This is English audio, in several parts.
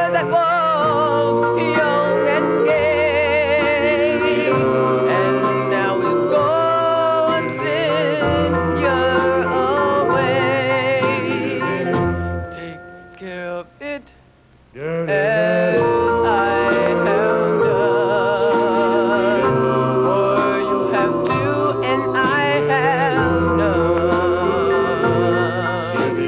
that was young and gay, and now is gone since you're away. Take care of it as I have done, for you have two and I have none.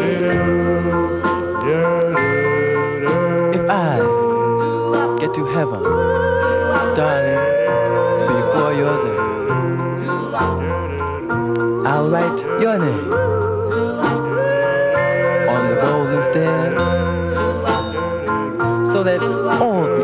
If I get to heaven, darling, before you're there, I'll write your name on the golden stairs, so that all